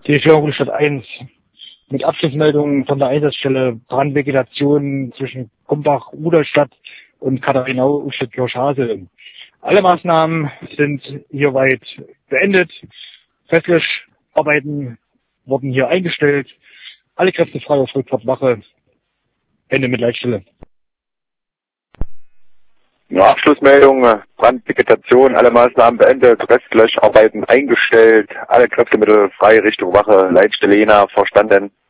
Die Steuerung Stadt 1 mit Abschlussmeldungen von der Einsatzstelle Brandvegetation zwischen Kumbach-Rudolstadt und Katharinau-Ustedt-Kirchhase. Alle Maßnahmen sind hierweit beendet. Festlöscharbeiten wurden hier eingestellt. Alle Kräfte frei auf Rückfahrtwache. Ende mit Leitstelle. Nur Abschlussmeldung, Brandvegetation, alle Maßnahmen beendet, Restlöscharbeiten eingestellt, alle Kräftemittel frei Richtung Wache, Leitstelle Jena, verstanden.